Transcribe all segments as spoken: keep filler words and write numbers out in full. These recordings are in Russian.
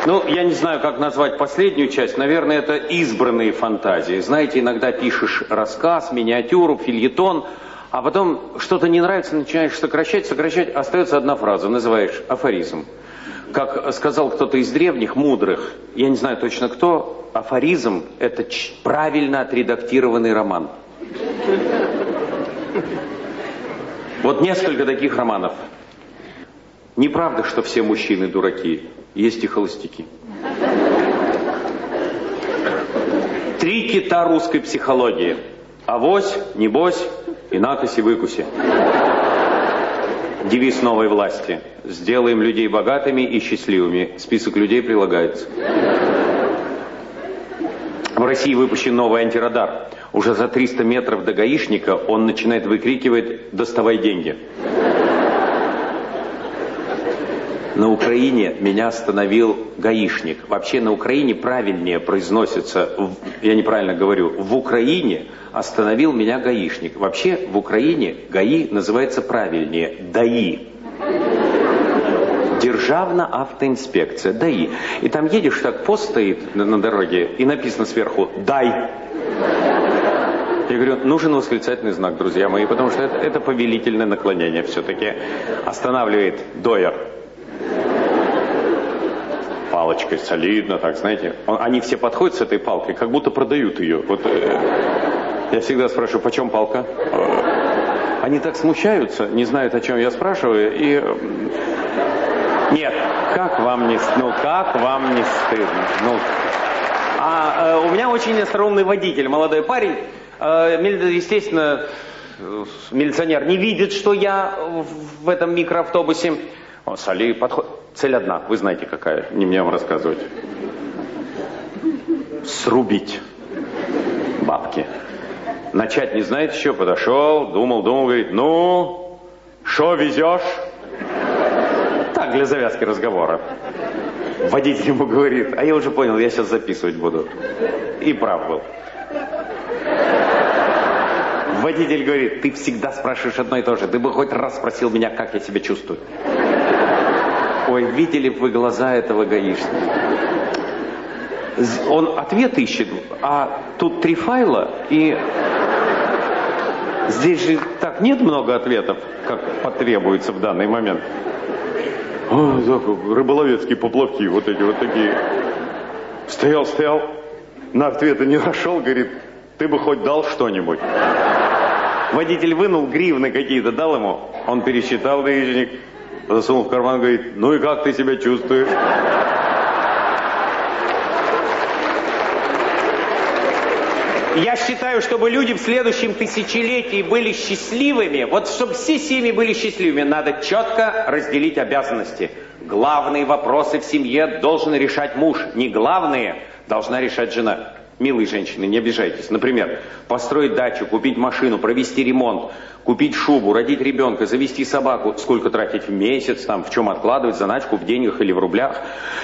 Ну, я не знаю, как назвать последнюю часть. Наверное, это избранные фантазии. Знаете, иногда пишешь рассказ, миниатюру, фельетон, а потом что-то не нравится, начинаешь сокращать, сокращать, остается одна фраза, называешь афоризм. Как сказал кто-то из древних, мудрых, я не знаю точно кто, афоризм – это правильно отредактированный роман. Вот несколько таких романов. Неправда, что все мужчины дураки. Есть и холостяки. Три кита русской психологии. Авось, небось и накоси выкуси. Девиз новой власти. Сделаем людей богатыми и счастливыми. Список людей прилагается. В России выпущен новый антирадар. Уже за триста метров до гаишника он начинает выкрикивать «Доставай деньги». На Украине меня остановил гаишник. Вообще на Украине правильнее произносится, я неправильно говорю, в Украине остановил меня гаишник. Вообще в Украине ГАИ называется правильнее ДАИ. Державная автоинспекция, ДАИ. И там едешь, так пост стоит на, на дороге, и написано сверху «Дай». Я говорю, нужен восклицательный знак, друзья мои, потому что это, это повелительное наклонение все-таки. Останавливает дойер. Палочкой, солидно, так, знаете. Он, они все подходят с этой палкой, как будто продают ее. Вот, э, я всегда спрашиваю, почем палка? Э, они так смущаются, не знают, о чем я спрашиваю, и... Э, нет, как вам не, ну, как вам не стыдно? Ну, а э, у меня очень остроумный водитель, молодой парень. Э, естественно, милиционер не видит, что я в этом микроавтобусе. Он Сали подходит. Цель одна, вы знаете какая, не мне вам рассказывать. Срубить бабки. Начать не знает еще, подошел, думал, думал, говорит, ну, шо везешь? Так, для завязки разговора. Водитель ему говорит, а я уже понял, я сейчас записывать буду. И прав был. Водитель говорит, ты всегда спрашиваешь одно и то же, ты бы хоть раз спросил меня, как я себя чувствую. Ой, видели бы вы глаза этого гаишника. Он ответ ищет, а тут три файла, и здесь же так нет много ответов, как потребуется в данный момент. О, рыболовецкие поплавки, вот эти вот такие. Стоял, стоял, на ответы не нашел, говорит, ты бы хоть дал что-нибудь. Водитель вынул гривны какие-то, дал ему, он пересчитал гаишник. Засунул в карман, говорит, ну и как ты себя чувствуешь? Я считаю, чтобы люди в следующем тысячелетии были счастливыми, вот чтобы все семьи были счастливыми, надо четко разделить обязанности. Главные вопросы в семье должен решать муж, не главные должна решать жена. Милые женщины, не обижайтесь. Например, построить дачу, купить машину, провести ремонт, купить шубу, родить ребенка, завести собаку. Сколько тратить в месяц, там, в чем откладывать, заначку в деньгах или в рублях.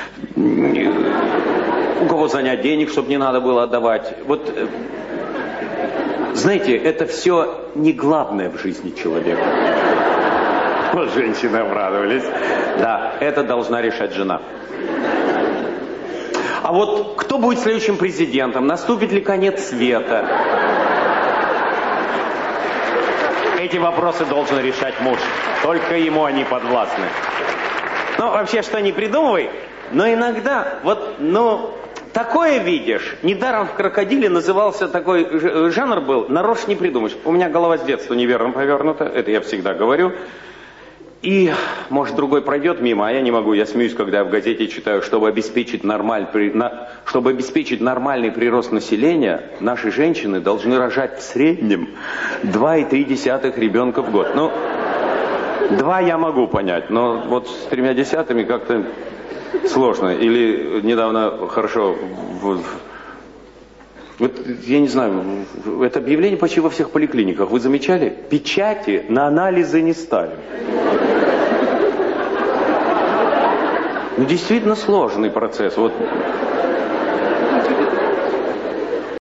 У кого занять денег, чтобы не надо было отдавать. Вот, знаете, это все не главное в жизни человека. Вот женщины обрадовались. Да, это должна решать жена. А вот кто будет следующим президентом? Наступит ли конец света? Эти вопросы должен решать муж. Только ему они подвластны. Ну, вообще, что не придумывай, но иногда, вот, ну, такое видишь. Недаром в «Крокодиле» назывался такой жанр был, нарочно не придумаешь. У меня голова с детства неверно повернута, это я всегда говорю. И, может, другой пройдет мимо, а я не могу. Я смеюсь, когда я в газете читаю, чтобы обеспечить, нормаль, на, чтобы обеспечить нормальный прирост населения, наши женщины должны рожать в среднем два и три десятых ребенка в год. Ну, два я могу понять, но вот с тремя десятыми как-то сложно. Или недавно, хорошо, в, вот, я не знаю, это объявление почти во всех поликлиниках. Вы замечали? Печати на анализы не ставят. Ну, действительно сложный процесс. Вот